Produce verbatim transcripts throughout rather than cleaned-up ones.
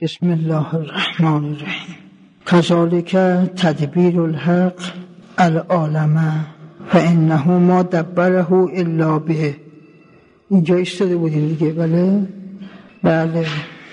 بسم الله الرحمن الرحیم. کذالک تدبیر الحق العالم فانه ما دبره الا به. اینجا ایستاده بودیم دیگه. بله بله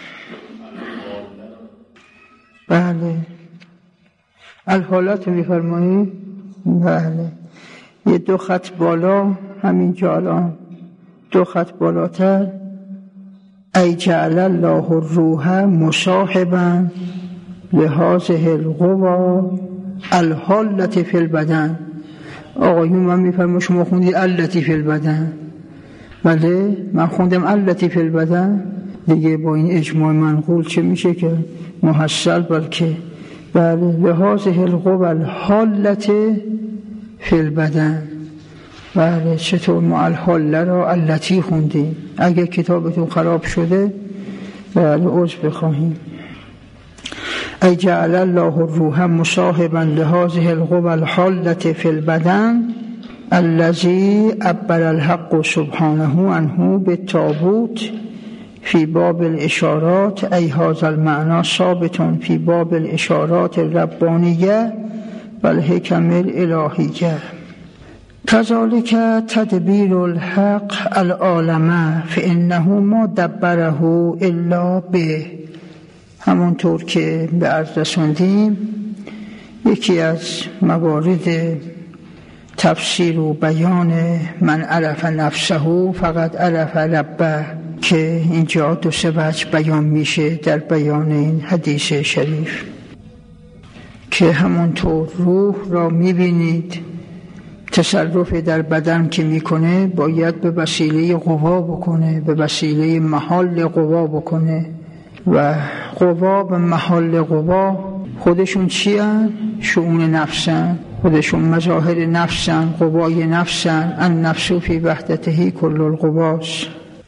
بله الحالات میفرمایید. بله یه دو خط بالا همینجا، الان دو خط بالاتر، ای جعل الله الروح مصاحبا لهذه القوى الحالة فی البدن. آقایون من میفرمایید شما خوندید التی فی البدن. بله من خوندم التی فی البدن دیگه. با این اجماع منقول چه میشه که محصل؟ بلکه بله لهذه القوى الحالة فی البدن. بله چطور ما الحاله را التی خوندیم؟ اگه کتابتون خراب شده بله عذر بخواهیم. ای جعل الله الروح مصاحبا لهذه القوى الحاله فی البدن الذي عبر الحق سبحانه عنه بالتابوت فی باب الاشارات. ای هذا المعنى ثابت فی باب الاشارات الربانیه و الحکم الالهیه. کذالک تدبیر الحق العالم فانه ما دبره الا به. همونطور که به عرض رسوندیم یکی از موارد تفسیر و بیان من عرف نفسه فقط عرف ربه که اینجا دو سه وجه بیان میشه در بیان این حدیث شریف، که همونطور روح را میبینید تصرف در بدن که میکنه باید به وسیله قوا بکنه، به وسیله محال قوا بکنه. و قوا و محال قوا خودشون چی هن؟ شؤون نفسن، خودشون مظاهر نفسن، قوای نفسن. النفس فی وحدته کل القواس.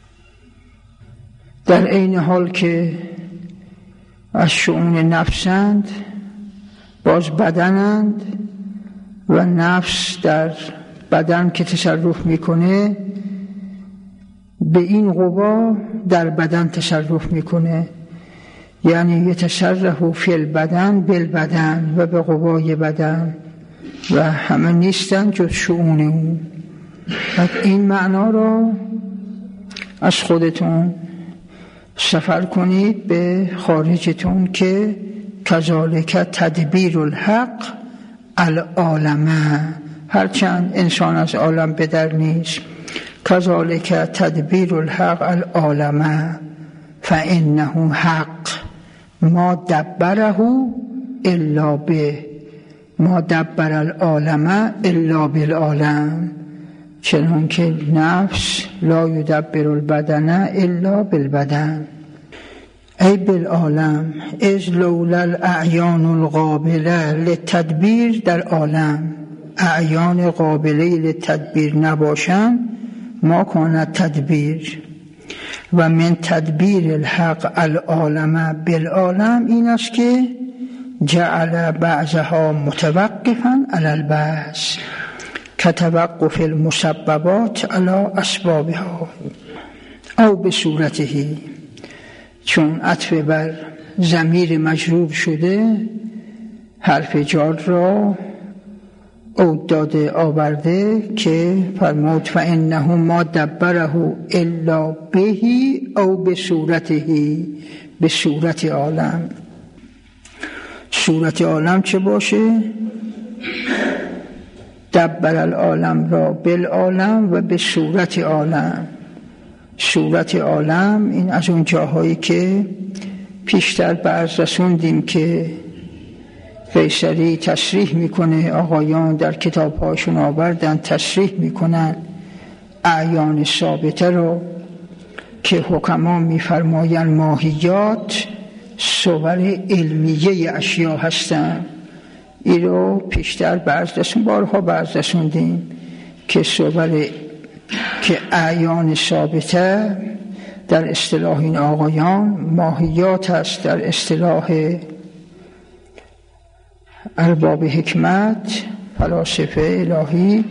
در عین حال که از شؤون نفسند باز بدنند و نفس در بدن که تصرف میکنه به این قوا در بدن تصرف میکنه، یعنی یتصرف فی البدن بالبدن و به قوای بدن و همه نیستن جز شؤون اون. این معنا را از خودتون سفر کنید به خارجتون که کذالک تدبیر الحق العالمه. هرچند انسان از عالم به در نیست. کذالک تدبیر الحق العالمه فانه حق ما دبره الا به. ما دبر العالمه الا بالعالم. چنان که نفس لا یدبر البدن الا بالبدن. ای بالعالم از لولا الاعیان القابله للتدبیر. در عالم اعیان قابله للتدبیر نباشن ما کان تدبیر. و من تدبیر الحق العالم بالعالم این است که جعل بعضها متوقفا علی البعض کتوقف المسببات علی اسبابها او به صورته. چون عطف بر ضمیر مجرور شده حرف جار را او داده آورده که فرمود فانه ما دبره الا به او به صورته. به صورت عالم. صورت عالم چه باشه؟ دبر العالم را بالعالم و به صورت عالم. صورت عالم این از اون جاهایی که پیشتر به عرض رسوندیم که قیصری تصریح میکنه، آقایان در کتابهاشون آوردن تصریح میکنن اعیان ثابته رو که حکما میفرماین ماهیات صور علمیه اشیا هستن. این رو پیشتر به عرض رسون بارها به عرض رسوندیم که صور که اعیان ثابته در اصطلاح این آقایان ماهیات هست، در اصطلاح ارباب حکمت فلاسفه الهی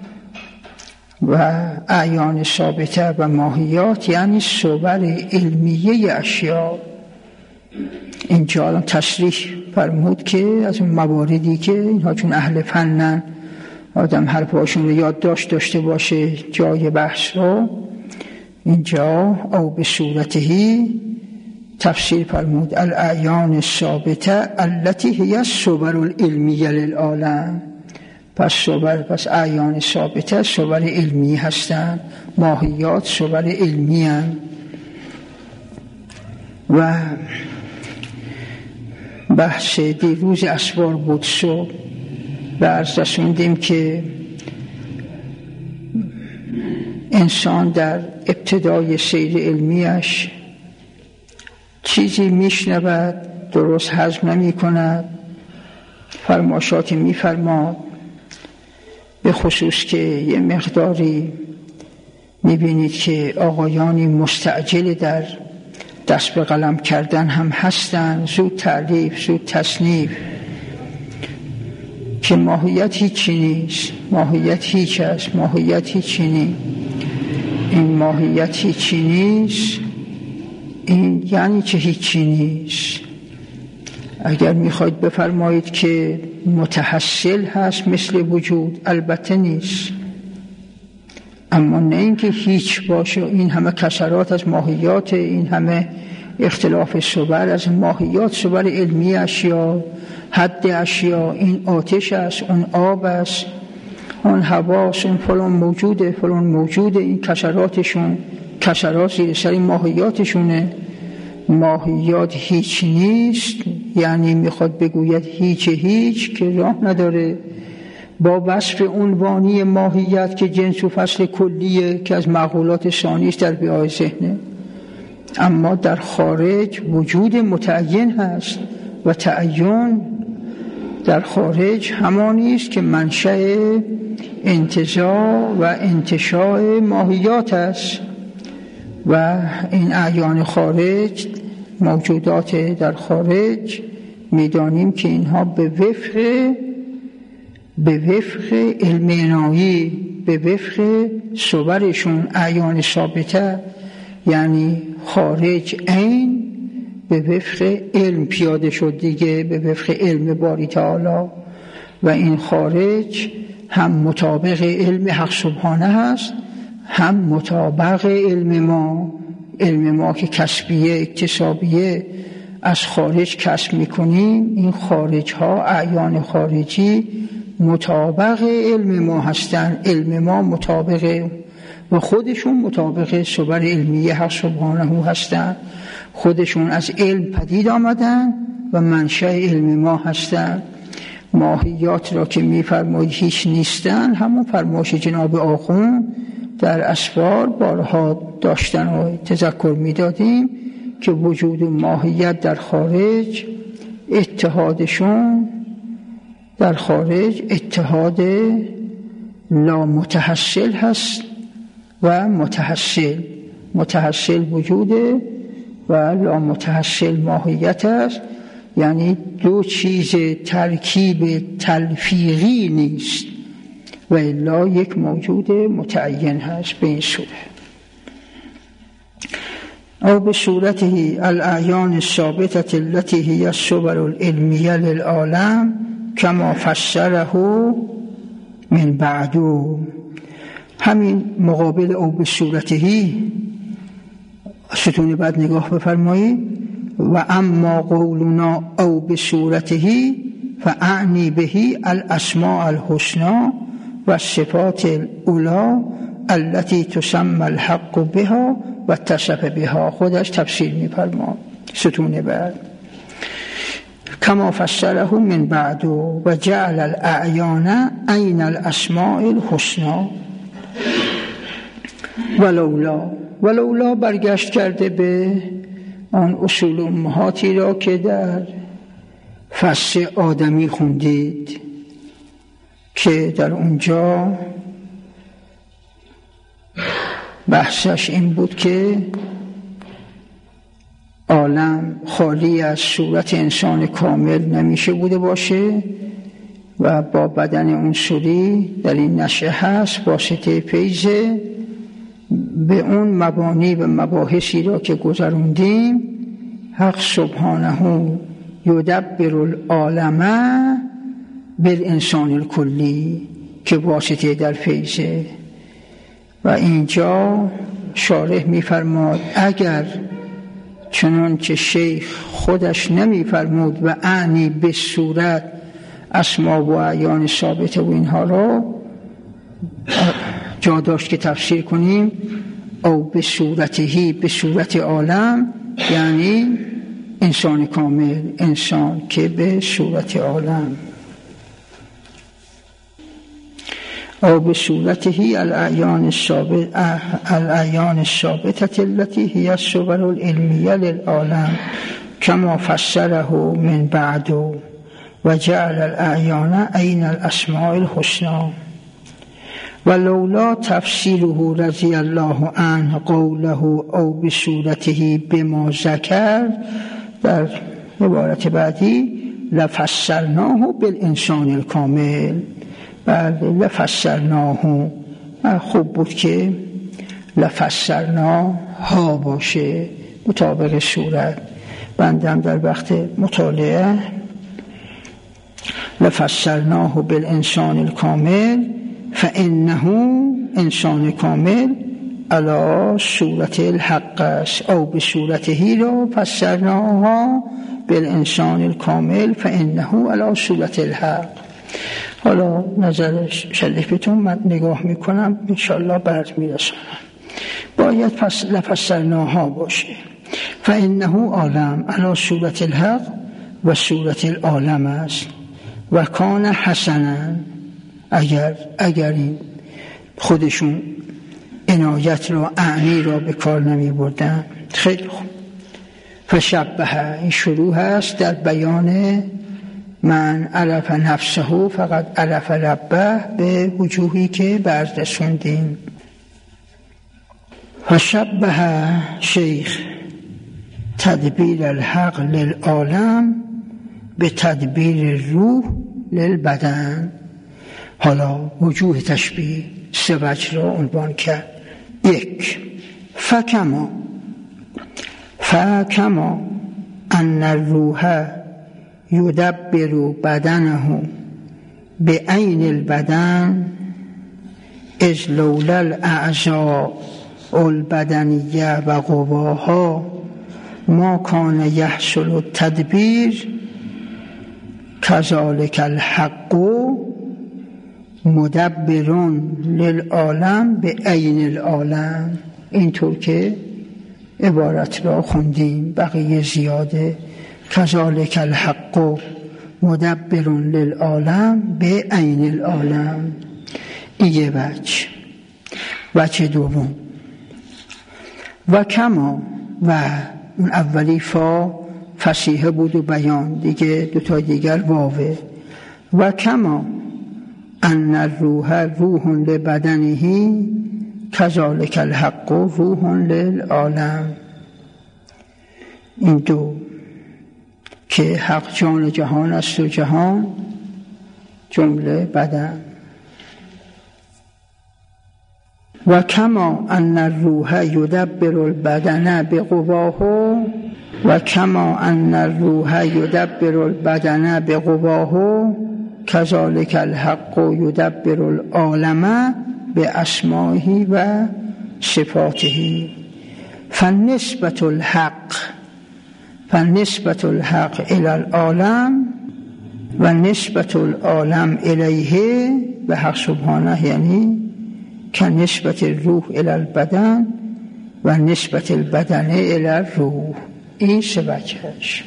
و اعیان ثابته و ماهیات یعنی صور علمیه اشیا. اینجا الان تصریح فرمود که از اون مواردی که اینها چون اهل فنن آدم حرفاشون رو یادداشت داشته باشه جای بحث رو، اینجا او به صورتهی تفسیر فرمود الاعیان الثابته التي هي الصور العلمیه للعالم. پس صور، پس اعیان ثابته صور علمی هستند، ماهیات صور علمی هستند. و بحث دیروز اسوار بود صبح و عرض رسوندیم که انسان در ابتدای سیر علمیش چیزی میشنود درست هضم نمی کند، فرماشاتی می فرماد، به خصوص که یه مقداری میبینید که آقایانی مستعجل در دست به قلم کردن هم هستن، زود تعلیف زود تصنیف، که ماهیت هیچی نیست، ماهیت هیچ است، ماهیت هیچی نیست. این ماهیت هیچی نیست این یعنی چه هیچی نیست؟ اگر میخواید بفرمایید که متحصل هست مثل وجود، البته نیست، اما نه اینکه هیچ باشه. این همه کسرات از ماهیات، این همه اختلاف صور از ماهیات، صور علمی اشیا، حد اشیا، این آتش است، اون آب است، اون هواست، اون فلان موجوده، فلان موجوده، این کسراتشون، کسرات زیر سر ماهیاتشونه. ماهیات هیچ نیست یعنی میخواد بگوید هیچ هیچ که راه نداره با وصف عنوانی ماهیت که جنس و فصل کلیه که از معقولات ثانیش در بیای ذهنه، اما در خارج وجود متعین هست و تعین در خارج همانی است که منشأ انتزاع و انتشاء ماهیات است. و این اعیان خارج، موجودات در خارج، میدانیم که اینها به وفق به وفق علم عنایی، به وفق صورشون اعیان ثابته، یعنی خارج عین به وفق علم پیاده شد دیگه، به وفق علم باری تعالی. و این خارج هم مطابق علم حق سبحانه هست، هم مطابق علم ما، علم ما که کسبیه، اکتسابیه، از خارج کسب میکنیم. این خارج ها، اعیان خارجی مطابق علم ما هستن، علم ما مطابق و خودشون مطابق صور علمی حق سبحانه هستن، خودشون از علم پدید آمدن و منشأ علم ما هستن. ماهیات را که میفرمایید هیچ نیستن، همون فرمایش جناب آخوند در اسفار بارها داشتن و تذکر میدادیم که وجود ماهیت در خارج، اتحادشون در خارج اتحاد لا متحصل هست و متحصل. متحصل وجوده و لا متحصل ماهیت است، یعنی دو چیز ترکیب تلفیقی نیست و الا یک موجود متعین هست به این صورت. او به صورته الاعیان الثابته التي هي الصور العلمیه للعالم کما فسره من بعد. همین مقابل او به صورتهی ستون بعد نگاه بفرمایید. و اما قولنا او به صورتهی فاعنی بهی الاسماء الحسنى و الصفات الاولی التي تسمى الحق بها و تصف بها. خودش تفسیر می‌فرماد ستون بعد. کما فسره من بعد و جعل الاعیان عین الاسماء الحسنى. ولولا ولولا برگشت کرده به آن اصول امهاتی را که در فصل آدمی خوندید که در اونجا بحثش این بود که عالم خالی از صورت انسان کامل نمیشه بوده باشه و با بدن عنصری در این نشه هست. واسطه فیض به اون مبانی و مباحثی را که گذروندیم حق سبحانه یدبر العالم بالانسان الکلی که واسطه در فیضه. و اینجا شارح می‌فرماد اگر چنان که شیخ خودش نمی‌فرمود و اعنی به صورت اسما و اعیان ثابته و اینها رو جا داشت که تفسیر کنیم، او به صورتهی به صورت عالم یعنی انسان کامل، انسان که به صورت عالم، او به صورتهی الاعیان الثابت الاعیان الثابته التي هي الصور العلمیه للعالم كما فسره من بعد و جعل الاعیان عین الاسماء الحسنى. ولولا تفسیره رضی الله عنه قوله او بصورته بما ذکر، در عبارت بعدی لفسرناه بالانسان الکامل. بله لفسرناه، خوب بود که لفسرنا ها باشه مطابق صورت. بندم در وقت مطالعه لفسرناه بالانسان الکامل فانه انسان کامل علی صورت الحق است، او به صورتهی را فسرناها بالانسان الکامل فانه علی صورت الحق. حالا نظر شریفتون من نگاه میکنم انشالله برد میرسانم. باید پس لفسرناها باشه فانه عالم علی صورت الحق و صورت العالم است و کان حسنا. اگر اگر این خودشون عنایت را اعنی را به کار نمی بردن. خیلی خوب. فشبه، این شروع هست در بیان من عرف نفسه فقط عرف ربه به وجوهی که برز رسوندیم. فشبه شیخ تدبیر الحق للعالم به تدبیر روح للبدن. حالا وجوه تشبیه سه وجه را عنوان کرد. یک، فکما فکما ان الروح یدبر بدنه به عین البدن از لولا الاعضاء البدنیه و قواها ما کان یحصل التدبیر کذالک الحق مدبرون للعالم به عین العالم. اینطور که عبارت را خوندیم، بقیه زیاده. کذالک الحق مدبرون للعالم به عین العالم. این یه وجه. وجه دوم و کما، و اون اولی فا فصیحه بود و بیان، دیگه دوتا دیگر واوه. و کما ان الروح روح لبدنه کذالک الحق روح للعالم. این دو که حق جان جهان است و جهان جمله بدن. و کما ان الروح یدبر البدن بقواه و کما ان الروح یدبر البدن بقواه کذالک الحق یدبر العالم به اسمائه و صفاته. فنسبت الحق فنسبت الحق الی العالم و نسبت العالم الیه به حق سبحانه، یعنی که نسبت الروح الی البدن و نسبت البدن الی الروح. این سه وجهش.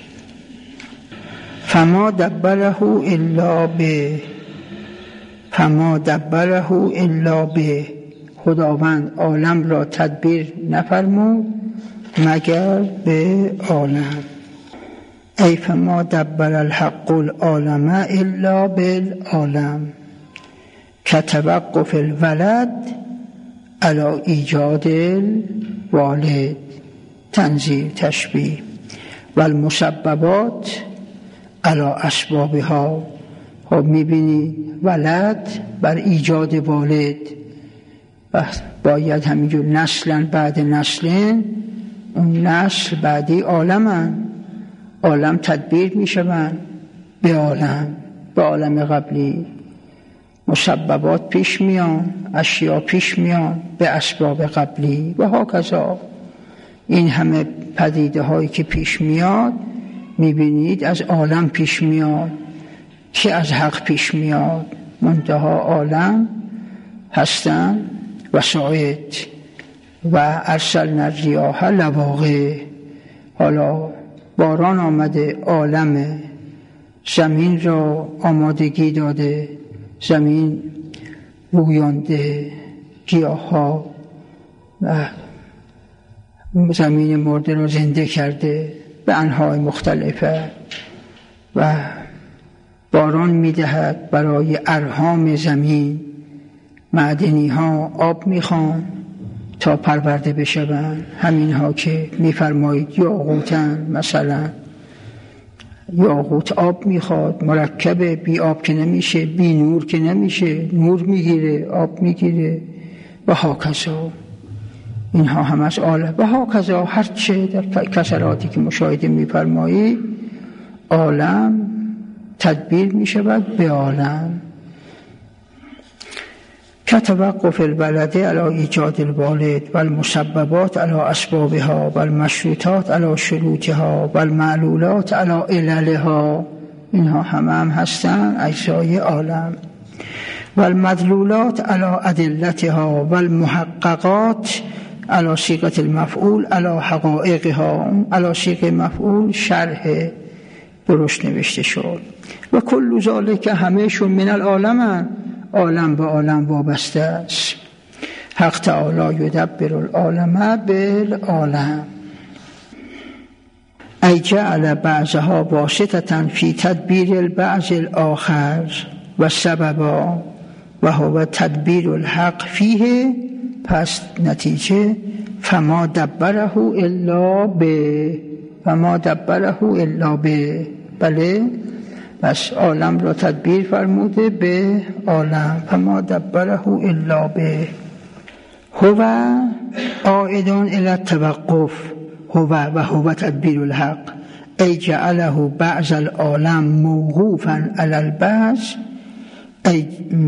فما دبره الا به فما دبره الا به خداوند عالم را تدبیر نفرمود مگر به عالم. ای فما دبر الحق العالم الا بالعالم کتوقف الولد علی ایجاد الوالد. تنزیل تشبیه. و المسببات علی اسبابها. خب میبینی ولد بر ایجاد والد، باید همینجور نسلن بعد نسلن، اون نسل بعدی عالمن، عالم تدبیر می شوند به عالم، به عالم قبلی. مسببات پیش میان، اشیا پیش میان به اسباب قبلی و هاکذا. این همه پدیده هایی که پیش میاد میبینید از عالم پیش میاد که از حق پیش میاد. منتها عالم هستند وسائط و ارسلنا الریاح لواقح. حالا باران آمده، عالم زمین را آمادگی داده، زمین رویانده، گیاه ها و زمین مرده را زنده کرده به انواع مختلفه و باران میدهد برای ارحام زمین. معدنی ها آب میخوان تا پرورده بشوند. همین ها که میفرمایید یاقوتن، مثلا یاقوت آب میخواد، مرکبه، بی آب که نمیشه، بی نور که نمیشه، نور میگیره، آب میگیره و هاکذا. اینها هم از عالم و هاکذا. هرچه در کسراتی که مشاهده میفرمایید عالم تدبیر میشود به عالم. كتوقف البلد على ایجاد الوالد والمسببات على اسبابها والمشروطات على شروطها والمعلولات على عللها. اینها همه هم هستن اجزای عالم. والمدلولات على ادلتها والمحققات على صيغه المفعول على حقائقها. على صيغه مفعول شرح درست نوشته شد. و کل ذلک همهشون من العالم، عالم به عالم وابسته است. حق تعالی یدبر العالم بالعالم. ای جعل بعضها واسطة فی تدبیر البعض الاخر و سببا و هو تدبیر الحق فیه. پس نتیجه فما دبره الا به، فما دبره الا به. بله، پس عالم را تدبیر فرموده به عالم. فما دبره الا به. هو عائدون الی التوقف. هو و هو تدبیر الحق. ای جعله بعض العالم موقوفا علی البعض. ای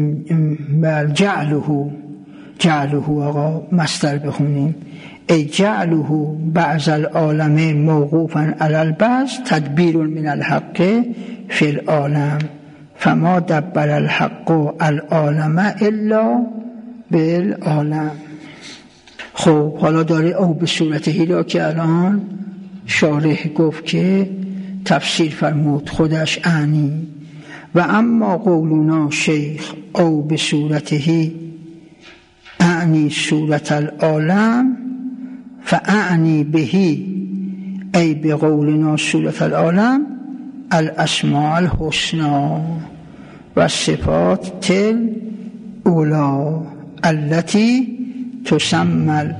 جعله، جعله آقا مصدر بخونیم. ای جعله بعض العالم موقوفا علی البعض تدبیر من الحق فی العالم. فما دبر الحق العالم الا بالعالم. خب حالا داره او به صورتهی را که الان شارح گفت که تفسیر فرمود خودش اعنی. و اما قولنا شیخ او به صورتهی اعنی صورت العالم فاعنی بهی. ای به قولنا صورت العالم الاسماء الحسنى و صفات تل اولا التي تسمى.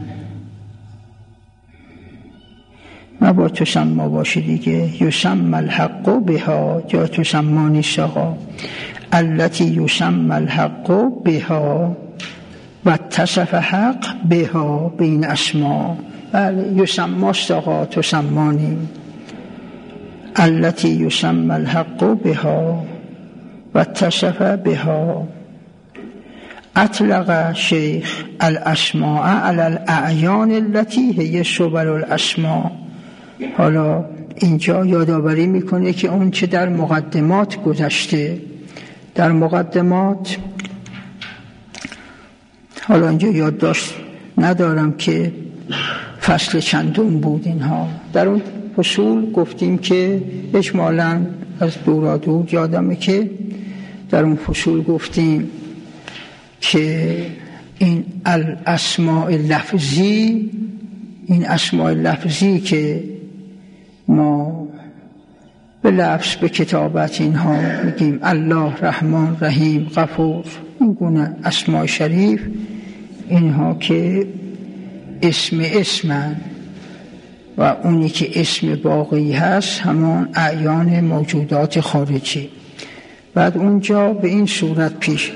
ما با تسمى باشه دیگه، یسمى الحق بها، جا تسمى نیست آقا. التي یسمى الحق بها و تصف حق بها، به این اسما. بله یسمى است آقا، تسمى نیم. التي یسمى الحق بها و تصف بها. اطلق شیخ الاسماء علی الاعیان التي هي شبل الاسماء. حالا اینجا یادآوری میکنه که اون چه در مقدمات گذشته، در مقدمات، حالا اینجا یادداشت ندارم که فصل چندم بود اینها. در اون فصول گفتیم که اجمالاً از دورادور یادمه که در اون فصول گفتیم که این الاسماء لفظی، این اسماء لفظی که ما به لفظ به کتابت اینها میگیم الله رحمان رحیم غفور، این گونه اسماء شریف، اینها که اسم اسمن و اونی که اسم باقی هست همان اعیان موجودات خارجی. بعد اونجا به این صورت پیش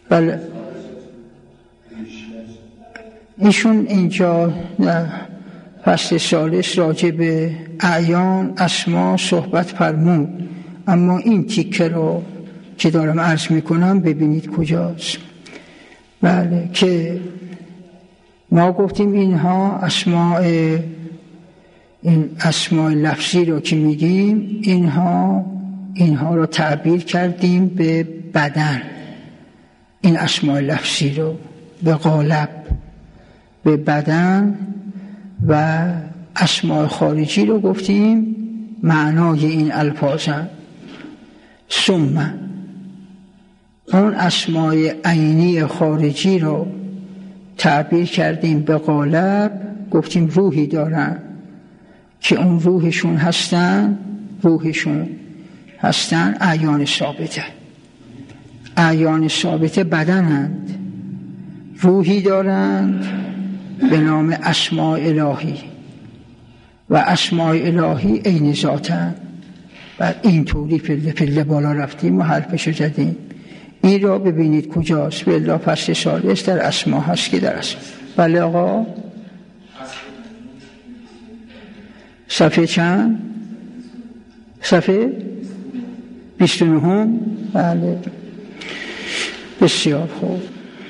بله ایشون اینجا فصل ثالث راجع به اعیان اسما صحبت فرمود، اما این تیکه رو که دارم عرض میکنم ببینید کجاست. بله، که ما گفتیم اینها اسماء، این اسماء لفظی رو که میگیم اینها اینها رو تعبیر کردیم به بدن، این اسماء لفظی رو به قالب به بدن، و اسماء خارجی رو گفتیم معنای این الفاظن. ثم اون اسماء عینی خارجی رو تعبیر کردیم به قالب، گفتیم روحی دارن که اون روحشون هستن روحشون هستن اعیان ثابته. اعیان ثابته بدنند، روحی دارند به نام اسماء الهی و اسماء الهی عین ذاتن. و این طوری پله پله بالا رفتیم و حرفشو زدیم. این را ببینید کجاست. بالله فصل ثالث در اسما هست که در اسما. بله آقا، صفحه چند؟ صفحه بیست و نه. بله بسیار خوب.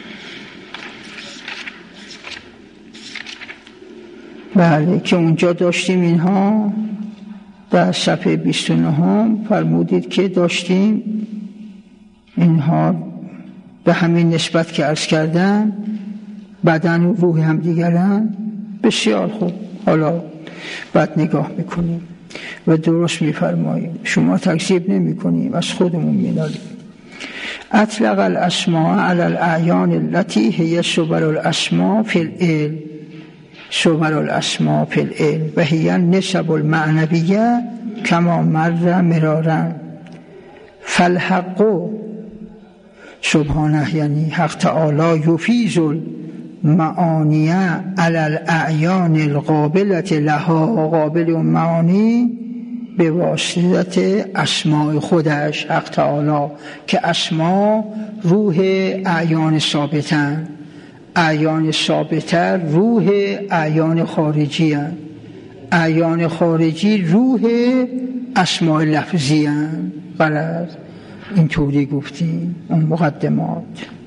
بله، که اونجا داشتیم اینها در صفحه بیست و نه فرمودید که داشتیم اینها به همین نسبت که عرض کردم بدن و روح هم دیگرن. بسیار خوب، حالا بعد نگاه میکنیم و درست میفرماییم، شما تکذیب نمی کنیم، از خودمون مینالیم. اطلق الاسماء علی الاعیان التي هي صور الاسماء فی العلم، صور الاسماء فی العلم و هي النسب المعنویه کما مر مرارا. فالحق سبحانه، یعنی حق تعالی، یفیض المعانی علی الاعیان القابلة لها، قابل معانی به واسطه اسماء خودش. حق تعالی که اسما روح اعیان ثابتن، اعیان ثابته روح اعیان خارجی هن. اعیان خارجی روح اسماء لفظی هن. غلط، اینطوری گفتیم اون مقدمات.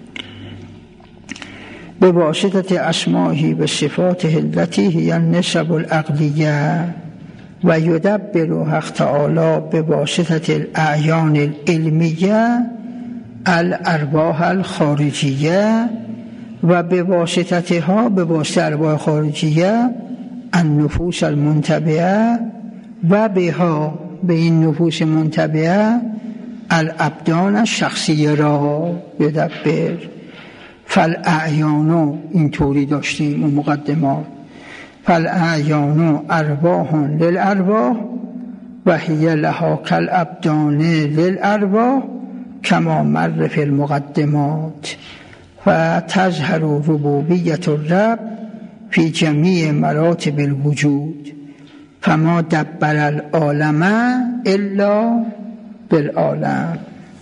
به واسطه اسماءی و صفاته التي هي النسب العقلیه و یدبر حق تعالی به واسطه الاعیان العلمیه الارواح الخارجیه و به واسطه ها به واسطه ارواح خارجیه النفوس المنتبعه و بها به این نفوس منتبعه الابدان شخصیه را یدبر. فالاعیان اینطوری داشتیم اون مقدمات. فالاعیان ارواح للارواح و هی لها کالابدان للارواح کما مر فی المقدمات. و تظهر ربوبیت الرب فی جمیع مراتب الوجود فما دبر العالم الا بالعالم.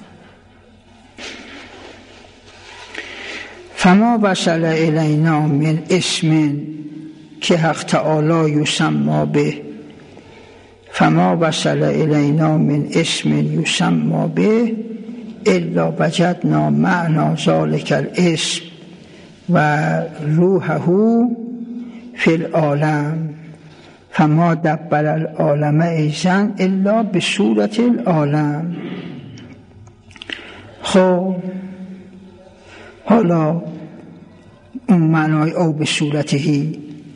فما وصل الینا من اسم که حق تعالی یسمى به، فما وصل الینا من اسم یسمى به الا وجدنا معنى ذلك الاسم و روحه فی العالم فما دبر العالم ایضا الا بصورت العالم. خب حالا اون معنای او به صورتهی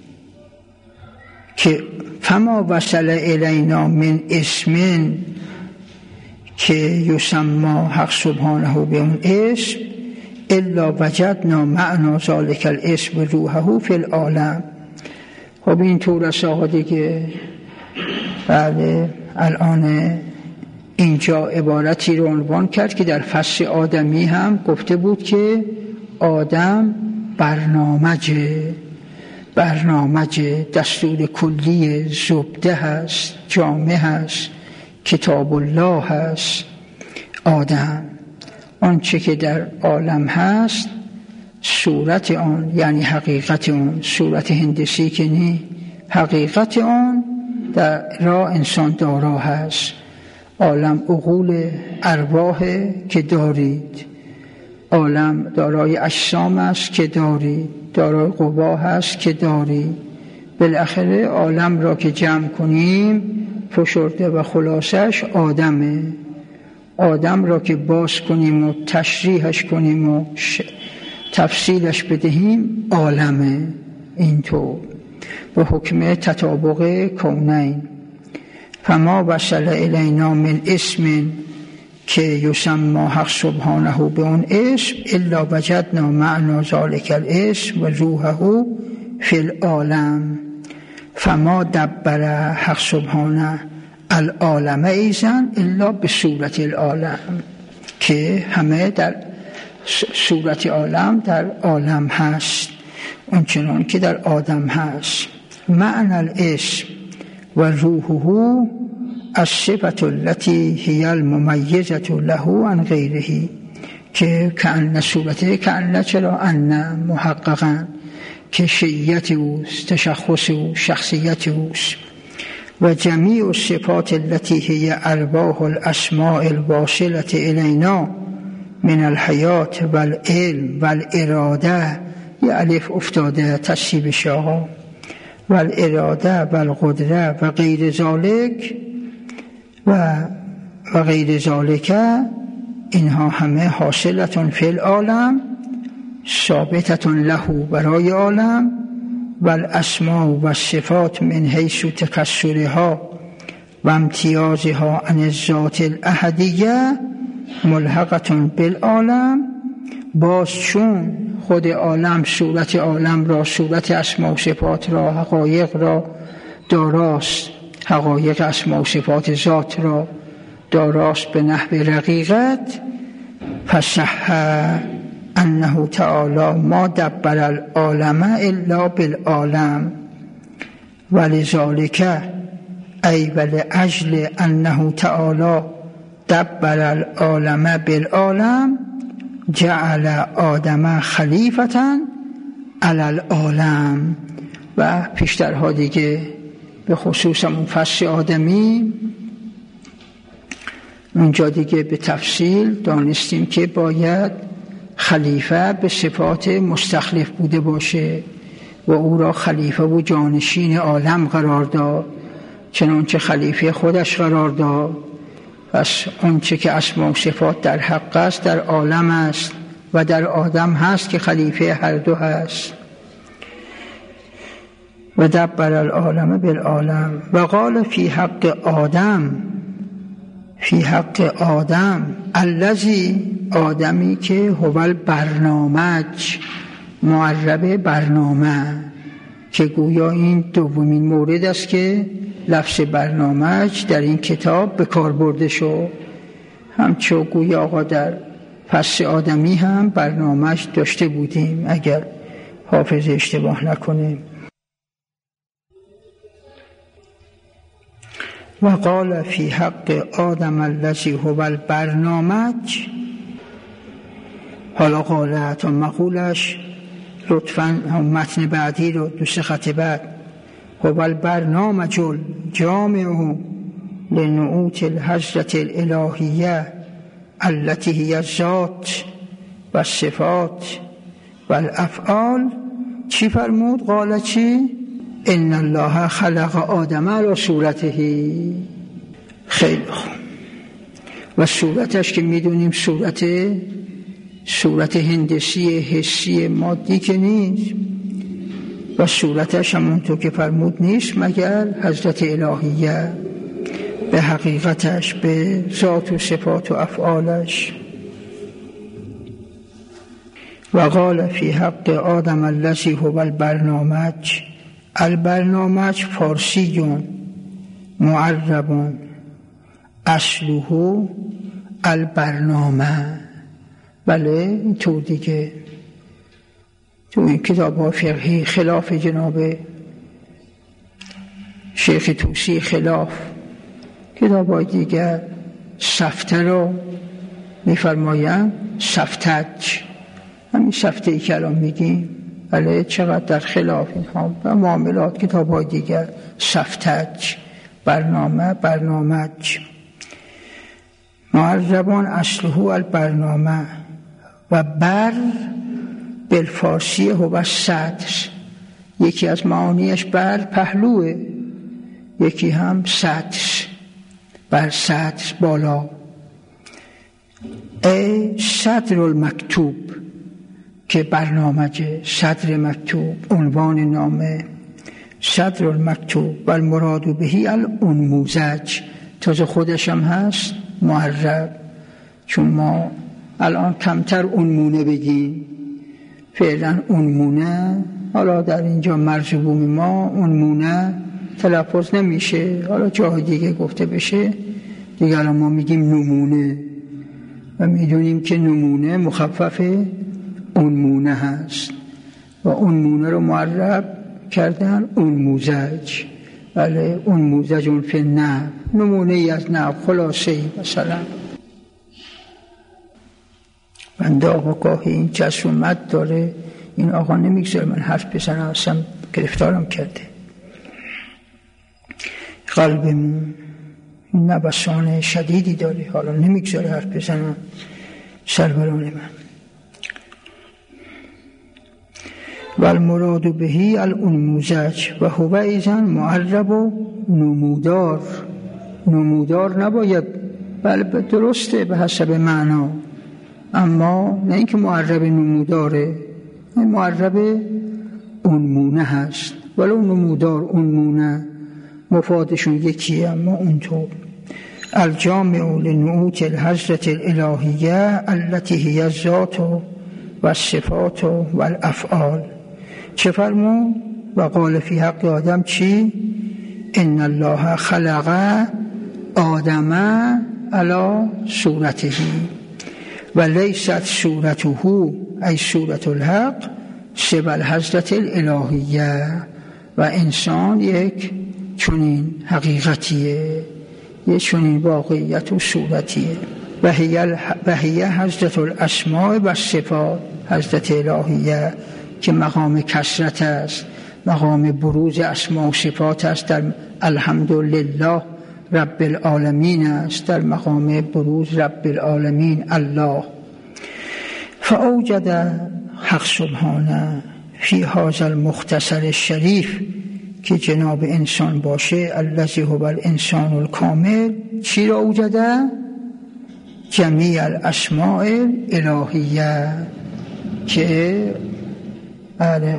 که فما وصل الینا من اسم که یسمى حق سبحانه به اون اسم الا وجدنا معنی ذلك الاسم روحه فی العالم. خب این طور است آقا دیگه. بله، الان اینجا عبارتی رو عنوان کرد که در فصل آدمی هم گفته بود که آدم برنامجه برنامجه دستور کلی زبده هست، جامع هست، کتاب الله هست. آدم آنچه که در عالم هست صورت آن، یعنی حقیقت آن، صورت هندسی که نی، حقیقت آن در را انسان دارا هست. عالم عقول ارواح که دارید، عالم دارای اجسام است که دارید، دارای قوا هست که دارید. بالاخره عالم را که جمع کنیم فشرده و خلاصش آدمه. آدم را که باز کنیم و تشریحش کنیم و تفصیلش بدهیم عالمه. اینطور به حکم تطابق کونین. فما وصل الینا من اسم که یسمى حق سبحانه به اون اسم الا وجدنا معنی ذلک الاسم و روحه فی العالم. فما دبر حق سبحانه العالم ایزن الا به صورت العالم، که همه در صورت عالم در عالم هست اونچنان که در آدم هست. معنی الاسم و روحه الصفة التي هي المميزة له عن غيره، که کأن صورته کأن چرا ان محققا که شیعیت اوست، تشخص او، شخصیت اوست. و جمیع الصفات التي هي ارواح الاسماء الواصلة الینا من الحیات و العلم و الاراده، یه الف افتاده تصیب شاها، و الاراده و القدره و غیر ذالک و و غیر ذالک، اینها همه حاصلتون فی العالم، ثابتتون له برای عالم، و الاسماء و صفات من حیث تکسرها و امتیازها عن الذات الاحدیه ملحقتون بالعالم. باز چون خود عالم صورت عالم را، صورت اسماء و صفات را، حقایق را داراست، حقایق اسماء و صفات ذات را داراست به نحو رقیقت. فصح انه تعالی ما دبر العالم الا بالعالم ولذالک ای ولأجل انه تعالی دبر العالم بالعالم جعل آدم خلیفة علی العالم. و پیشترها دیگه به خصوص اون فصل آدمی اونجا دیگه به تفصیل دانستیم که باید خلیفه به صفات مستخلف بوده باشه و او را خلیفه و جانشین عالم قرار داد، چنانچه خلیفه خودش قرار داد. پس اونچه که اسماء و صفات در حق است در عالم است و در آدم هست که خلیفه هر دو هست. و دبر العالم بالعالم. و قال فی حق آدم، فی حق آدم الذی، آدمی که هو البرنامج، معرب برنامه، که گویا این دومین مورد است که لفظ برنامج در این کتاب به کار برده شد. همچون گویا آقا در فصل آدمی هم برنامج داشته بودیم اگر حافظ اشتباه نکنیم. و قال فی حق آدم الذی هو البرنامج. حالا قالت و مقولش لطفاً متن بعدی رو دو سه خط بعد. هو البرنامج الجامع لنعوت الحضرة الالهیه التي هي الذات و الصفات و الافعال. چی فرمود؟ قال چی؟ ان الله خلق آدم علی صورته. خیلی خوب. و صورتش که میدونیم صورت صورت هندسی حسی مادی که نیست، و صورتش همونطور که فرمود نیست مگر حضرت الهیه به حقیقتش، به ذات و صفات و افعالش. و قال فی حق آدم الذی هو البرنامج. البرنامج فارسیون معربون اصله البرنامه. بله اینطور دیگه تو این کتاب ها فقهی خلاف جناب شیخ طوسی، خلاف کتاب های دیگر سفته رو میفرمایند سفتج، همین سفته ای که الان میگیم بله چقدر در خلاف اینها و معاملات کتاب های دیگر، سفتج، برنامه، برنامج. معربان اصله البرنامه و بر بالفارسی هو صدر. یکی از معانیش بر پهلوه، یکی هم صدر، بر صدر بالا. ای صدر المکتوب که برنامجه، صدر مکتوب عنوان نامه، صدر المکتوب و المراد بهی الانموذج. تازه خودش هم هست معرب، چون ما الان کمتر انمونه بگیم، فعلا انمونه، حالا در اینجا مرزبوم ما انمونه تلفظ نمیشه، حالا جای دیگه گفته بشه دیگه. الان ما میگیم نمونه و میدونیم که نمونه مخفف انمونه هست و انمونه رو معرب کردن انموذج. بله انموذج اون فی النحو، نمونه ای از نحو، خلاصه ای. مثلا بنده آقا گاهی این جسومت داره، این آقا نمیگذاره من حرف بزنم، اصلا گرفتارم کرده. قلبمون نبسان شدیدی داره، حالا نمیگذاره حرف بزنم، سربران من. و المراد بهی الانموذج و هو ایضا معرب و نمودار. نمودار نباید، بله درسته به حسب معنا، اما نه اینکه معرب نموداره، معرب انمونه هست، ولو نمودار انمونه مفادشون یکیه، اما اونطور. الجامع لنعوت الحضرت الالهیه التي هی الذات و الصفات و الافعال. چه فرمون؟ و قال فی حق آدم چی؟ ان الله خلق آدم علی صورته و لیست صورته ای صورت الحق سوی الحضرت الالهیه. و انسان یک چنین حقیقتیه، یک چنین واقعیت و صورتیه. و هی حضرت الاسماء و صفات، حضرت الهیه که مقام کثرت است، مقام بروز اسماء و صفات است، در الحمدلله رب العالمین است، در مقام بروز رب العالمین الله. فاوجد حق سبحانه فی هذا المختصر الشریف که جناب انسان باشه، الذی هو الانسان الکامل، چی را اوجده؟ جمیع الاسماء الالهیه که بله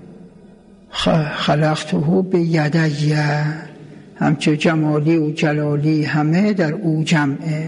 خلقته به یدیه، همچه جمالی و جلالی همه در او جمعه.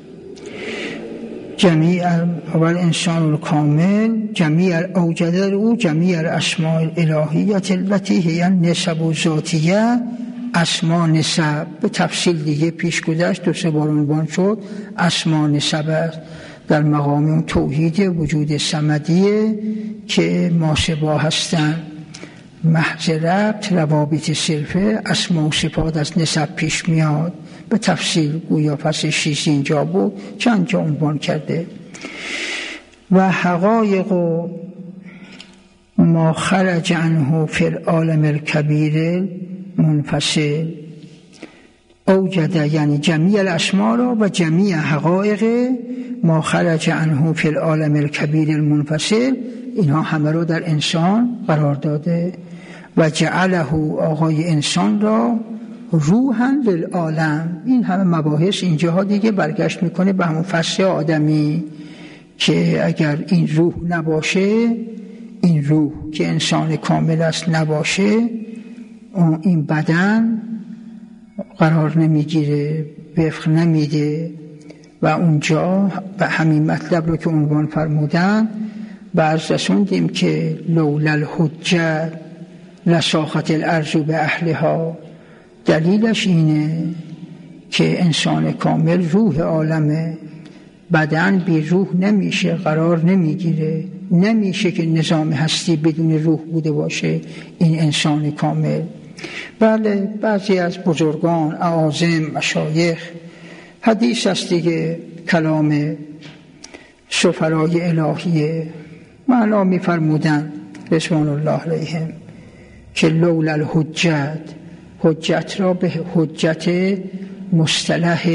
جمیع اول انسان الکامل، جمیع اوجد او جمیع الاسماء الالهیه التي هی نسب و ذاتیه. اسما نسب به تفصیل دیگه پیش گذشت، دو سه بار عنوان شد. اسما نسب است در مقام اون توحید وجود صمدیه که ماسبا هستن، محض ربط روابط صرفه، اسما و صفات از نسب پیش میاد به تفصیل، گویا پس شیش اینجا بود چند جا عنوان کرده. و حقایق و ما خرج عنه فی العالم الکبیر منفصل. اوجده یعنی جمیع الاسماء را و جمیع حقایق ما خرج عنه فی العالم الکبیر المنفصل، اینها همه رو در انسان قرار داده. و جعله آقای انسان را روحاً للعالم. این همه مباحث اینجاها دیگه برگشت میکنه به همون فصل آدمی که اگر این روح نباشه، این روح که انسان کامل است نباشه، این بدن قرار نمیگیره، وفق نمیده. و اونجا به همین مطلب رو که عنوان فرمودن بعض رسوندیم که لولا الحجه لساخت الارض به اهلها. دلیلش اینه که انسان کامل روح عالمه، بدن بی روح نمیشه، قرار نمیگیره، نمیشه که نظام هستی بدون روح بوده باشه این انسان کامل. بله بعضی از بزرگان اعاظم مشایخ حدیث است دیگه، کلام سفرای الهیه معنا می فرمودن رضوان الله علیهم که لولا الحجت، حجت را به حجت مصطلح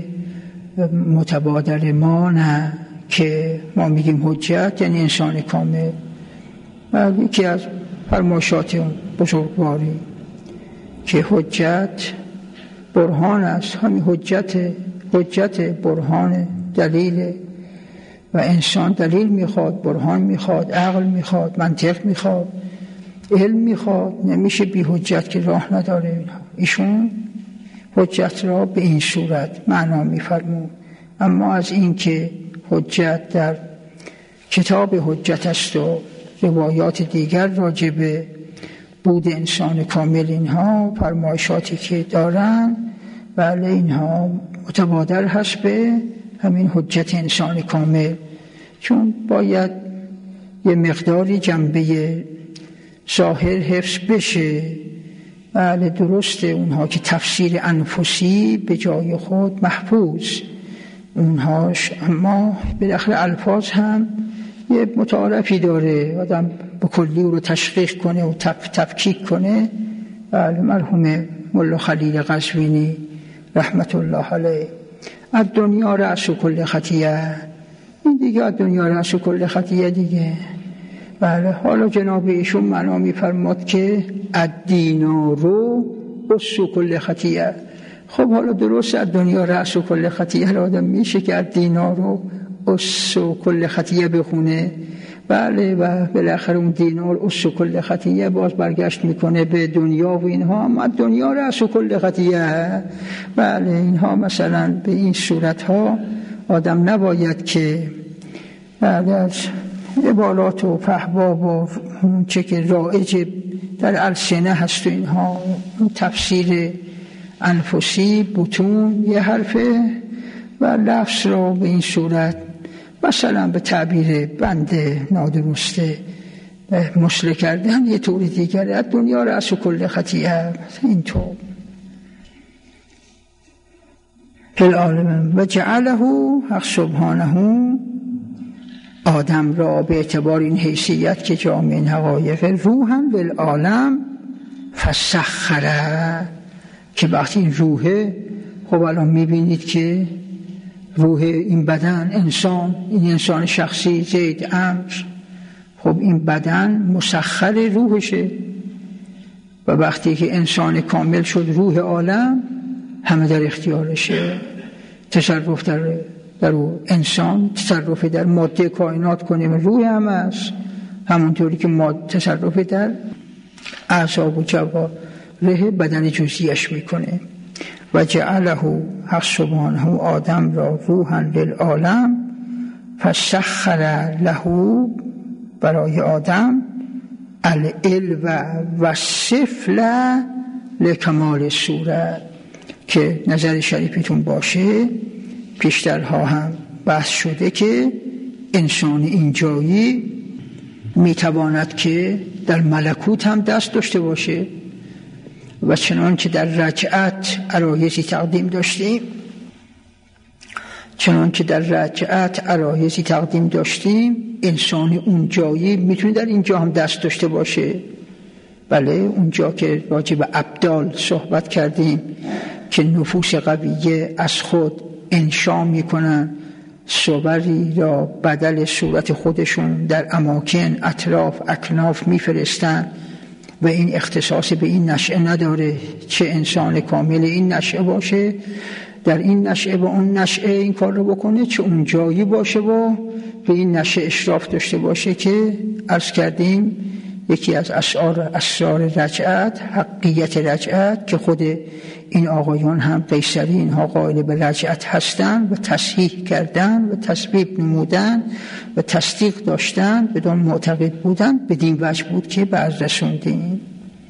متبادر ما نه که ما میگیم حجت یعنی انسان کامل، و یکی از فرمایشات اون بزرگواری که حجت برهان است. همین حجت حجت برهان دلیل، و انسان دلیل میخواد، برهان میخواد، عقل میخواد، منطق میخواد، علم میخواد، نمیشه بی حجت که راه نداره. ایشون حجت را به این صورت معنا میفرمون. اما از این که حجت در کتاب حجت است و روایات دیگر راجع به بود انسان کامل، اینها فرمایشاتی که دارن، بله اینها متبادر هست به همین حجت انسان کامل، چون باید یه مقداری جنبه ظاهر حفظ بشه. بله درسته اونها که تفسیر انفسی به جای خود محفوظ اونهاش، اما بالاخره الفاظ هم یه متعارفی داره، آدم به کلی رو تشقیق کنه و تف تفکیک کنه. بله مرحوم ملا خلیل قزوینی رحمت الله علیه از دنیا رأس کل خطیه، این دیگه از دنیا رأس کل خطیه دیگه. بله حالا جناب ایشون معنا می‌فرماد که الدینارو رأس کل خطیه. خب حالا درست از دنیا رأس کل خطیه را آدم میشه که الدینارو رأس کل خطیه بخونه، بله، و بالاخره اون دینار رأس کل خطیه باز برگشت میکنه به دنیا و اینها، اما دنیا رأس کل خطیه. بله اینها مثلا به این صورت ها آدم نباید که بله از عبارات و فحباب و چه که رایج در السنه هست و اینها تفسیر انفسی بطون یه حرفه و لفظ را به این صورت مثلا به تعبیر بنده نادرسته مسله کردن یه طور دیگره. از دنیا رأس کل خطیه اینطور فی العالم و جعله حق سبحانه آدم را به اعتبار این حیثیت که جامع این حقایق روحا بالعالم فسخره، که وقتی این روحه، خب الان میبینید که روح این بدن انسان، این انسان شخصی زید امر، خب این بدن مسخر روحشه، و وقتی که انسان کامل شد روح عالم همه در اختیارشه، تصرف در در انسان تصرف در ماده کائنات کنیم روح هم است، همونطوری که ماده تصرف در اعصاب و جوارح بدن جزئیش میکنه. و جعله حق سبحانه آدم را روحا للعالم فسخر له، برای آدم العلو و سفل لکمال صورت، که نظر شریفتون باشه پیشترها هم بحث شده که انسان اینجایی میتواند که در ملکوت هم دست داشته باشه، و چنان که در رجعت عرایزی تقدیم داشتیم چنان که در رجعت عرایزی تقدیم داشتیم انسان اونجایی میتونه در اینجا هم دست داشته باشه. بله اونجا که راجع به ابدال صحبت کردیم که نفوس قویه از خود انشا میکنن صوری را بدل صورت خودشون در اماکن اطراف اکناف میفرستن، و این اختصاص به این نشأه نداره، چه انسان کامل این نشأه باشه در این نشأه و اون نشأه این کار رو بکنه، چه اون جایی باشه و به این نشأه اشراف داشته باشه، که عرض کردیم یکی از اسرار اسرار رجعت حقیقت رجعت، که خود این آقایان هم قیصری اینها قائل به رجعت هستن و تصحیح کردن و تثبیت نمودن و تصدیق داشتن، بدون معتقد بودن، بدین وجه بود که بعض رسوندیم.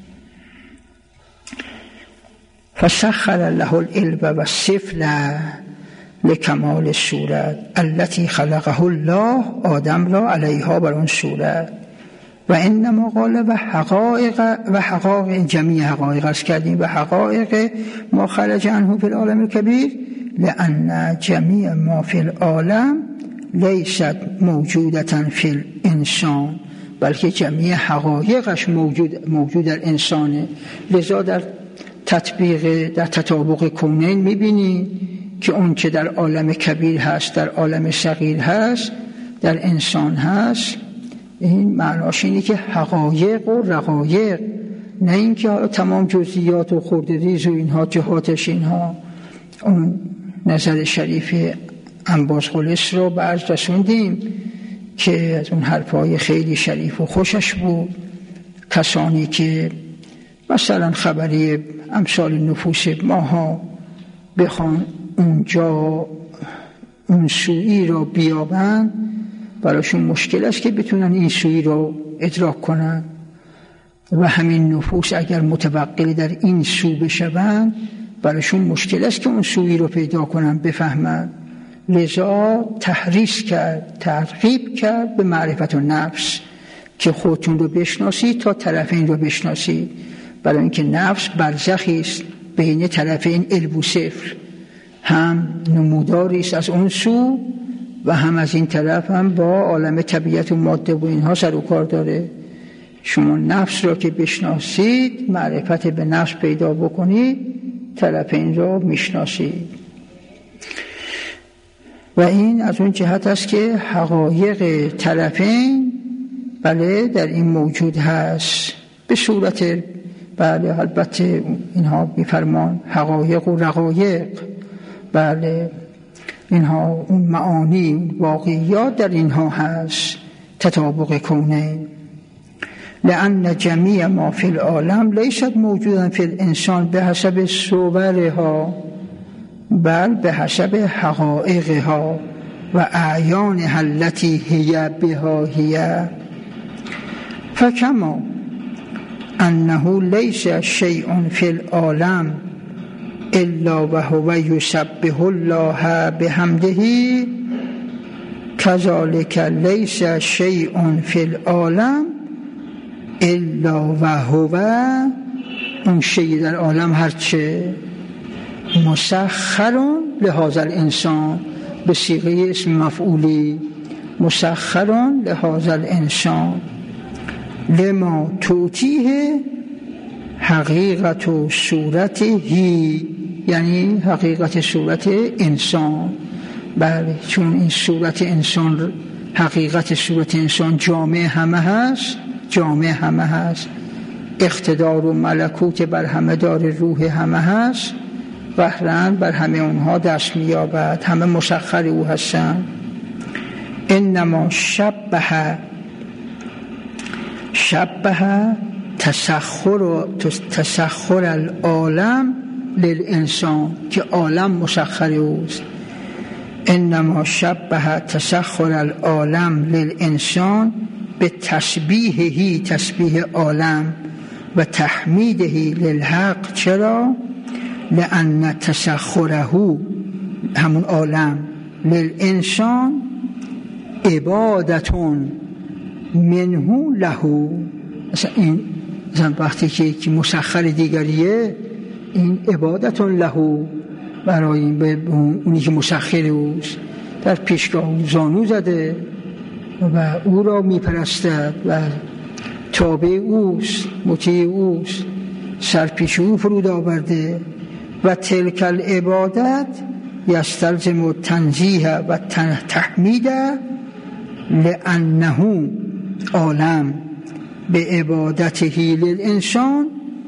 فسخر له العلم و السفل لکمال صورت التي خلقه الله، آدم را علیها بر اون صورت، و انما قال و حقائق و حقائق جمیع حقائق است کردیم و حقائق ما خرج عنه فی العالم الکبیر، لأن جمیع ما فی العالم لیست موجودتا فی الانسان بلکه جمعی حقایقش موجود موجود در انسانه. لذا در تطبیق در تطابق کونین می‌بینی که اون که در عالم کبیر هست، در عالم صغیر هست، در انسان هست. این معناش اینه که حقایق و رقایق، نه اینکه حالا تمام جزئیات و خرد ریز و اینها جهاتش اینها. اون نظر شریف انبازقلس رو به عرض رسوندیم که از اون حرفای خیلی شریف و خوشش بود. کسانی که مثلا خبری امثال نفوس ماها بخوان اونجا اون سویی رو بیابن، براشون مشکل است که بتونن این سویی رو ادراک کنن، و همین نفوس اگر متوقع در این سو بشوند براشون مشکل است که اون سویی رو پیدا کنن، بفهمن. لذا تحریص کرد، ترغیب کرد به معرفت و نفس که خودتون رو بشناسید تا طرفین رو بشناسید، برای اینکه نفس برزخی است بین طرفین علم و صفر، هم نموداری است از اون سو و هم از این طرف هم با عالم طبیعت و ماده و اینها سر و کار داره. شما نفس را که بشناسید، معرفت به نفس پیدا بکنید، طرفین را میشناسید. و این از اون جهت است که حقایق طرفین بله در این موجود هست به صورت بله البته اینها بیفرمان حقایق و رقایق، بله اینها اون معانی واقعیات در اینها هست، تطابق کونین. لأن جمیع ما فی العالم لیست موجودا فی الانسان به حسب صورها بل به حسب حقائقها و اعیانها التي هي بها هي. فکما انه لیس شیء فی العالم الا وهو یسبح الله بحمده، کذالک لیس شیء فی العالم الا وهو اون شیء در عالم هرچه مسخر لهذا الانسان، به صیغه اسم مفعولی، مسخر لهذا الانسان لما توتیه حقیقت و صورت هی، یعنی حقیقت صورت انسان. بله چون این صورت انسان، حقیقت صورت انسان جامع همه هست، جامع همه هست، اقتدار و ملکوت بر همه دار، روح همه هست، قهرن بر همه اونها دست می‌یابد، همه مسخر او هستند. انما شبه شبه تسخر تسخر العالم للانسان، که عالم مسخر اوست. انما شبه تسخر العالم للانسان به تسبیحه، تسبیح عالم و تحمیده للحق. چرا؟ لأن تسخره همون عالم للانسان عبادتون منه له. مثلا این مثلا وقتی که مسخر دیگریه، این عبادتون له برای اونی که مسخر اوست، در پیشگاه زانو زده و او را میپرستد و تابع اوست، مطیع اوست، سرپیش او فرود آورده. و تلک العبادت یستلزم تنزیه و تحمید لأنه عالم به عبادته للانسان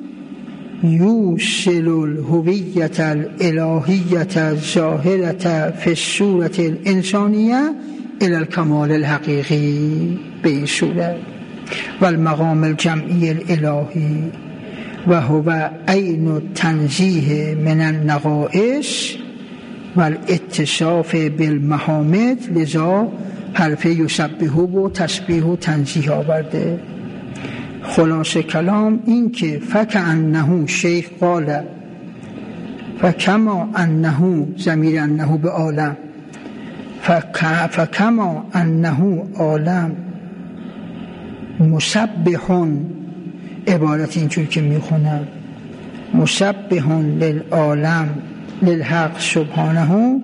یوصل الهویت الالهیت الظاهرة فی الصورة الانسانیه الى الکمال الحقیقی. به این صورت و المقام الجمعی الالهی و هو عین التنزیه من النقائص و الاتصاف بالمحامد. لذا حرف یسبحه و تسبیح و تنزیه آورده. خلاصه کلام این که فکأنه شیخ قال فکما انه، ضمیر انه به عالم، فکما انه عالم مسبحون، عبارت اینجور که میخونم مسبحون للعالم للحق سبحانه،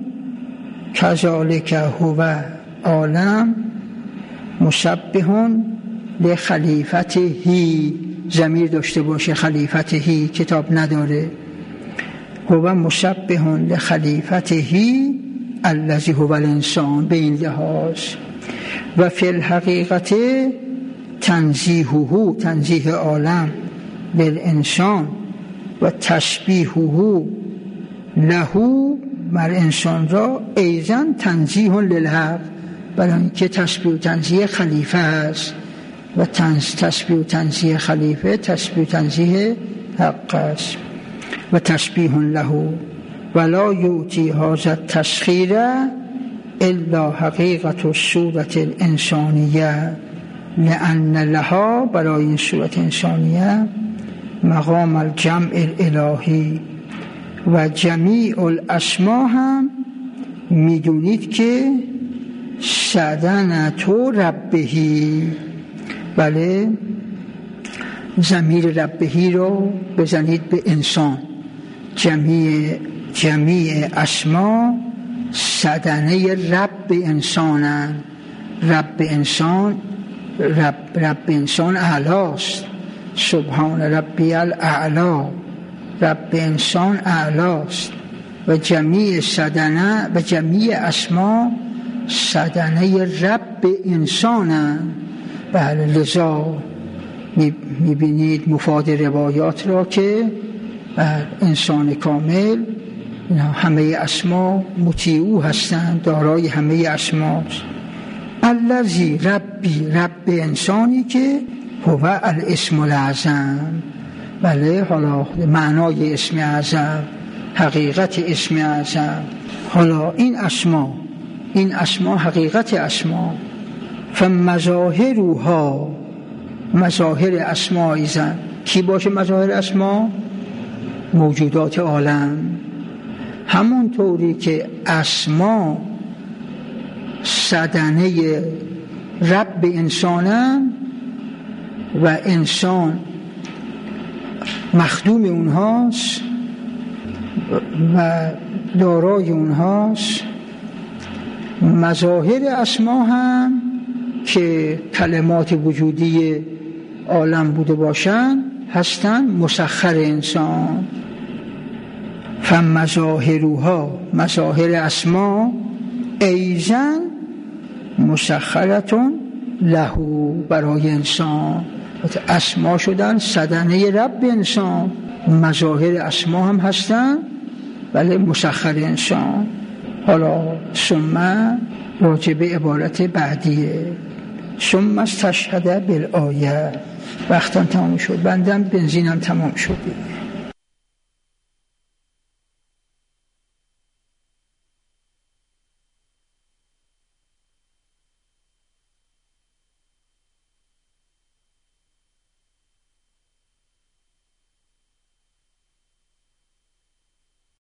کذالک هو عالم مسبحون لخلیفته ضمیر داشته باشه، خلیفته کتاب نداره. هو مشبه لخلیفته الذی هو الانسان به این لحاظ. و فی الحقیقت تنزیهه، تنزیه عالم بالانسان و تشبیهه له بر انسان را ایضا تنزیه للحق، برای اینکه تشبیه و تنزیه خلیفه است و تشبیه و تنزیه خلیفه تشبیه و تنزیه حق است. و تشبیه له ولا یؤتی هذا التسخیر الا حقیقت الصورت الانسانیه لأن لها، برای این صورت انسانیه، مقام الجمع الالهی. و جمیع الاسما هم میدونید که سدن تو ربهی، بله، ضمیر ربهی رو بزنید به انسان. جمیع جمیع اسما سدنه رب انسانن. رب انسان رب, رب انسان اعلاست، سبحان ربی الاعلا، رب انسان اعلاست. و جمیع سدنه و جمیع اسما سدنه رب انسانن. بله، لذا میبینید مفاد روایات را که انسان کامل همه اسما مطیعو هستند، دارای همه اسماست. الذی ربی، رب انسانی که هو الاسم الاعظم. بله، حالا معنای اسم اعظم، حقیقت اسم اعظم. حالا این اسما این اسما حقیقت اسما. فمظاهرها، مظاهر اسما ایزن. کی باشه مظاهر اسما؟ موجودات عالم. همون طوری که اسما سدنه رب انسانن و انسان مخدوم اونهاست و دارای اونهاست، مظاهر اسما هم که کلمات وجودی عالم بوده باشن هستن مسخر انسان. فمظاهرها، مظاهر اسما، ایزن مسخرتون له، برای انسان. اسما شدن سدنه رب انسان، مظاهر اسما هم هستن ولی مسخر انسان. حالا ثم راجب عبارت بعدیه، ثم استشهد بالآیه. وقتم تمام شد، بندم بنزینم تمام شد.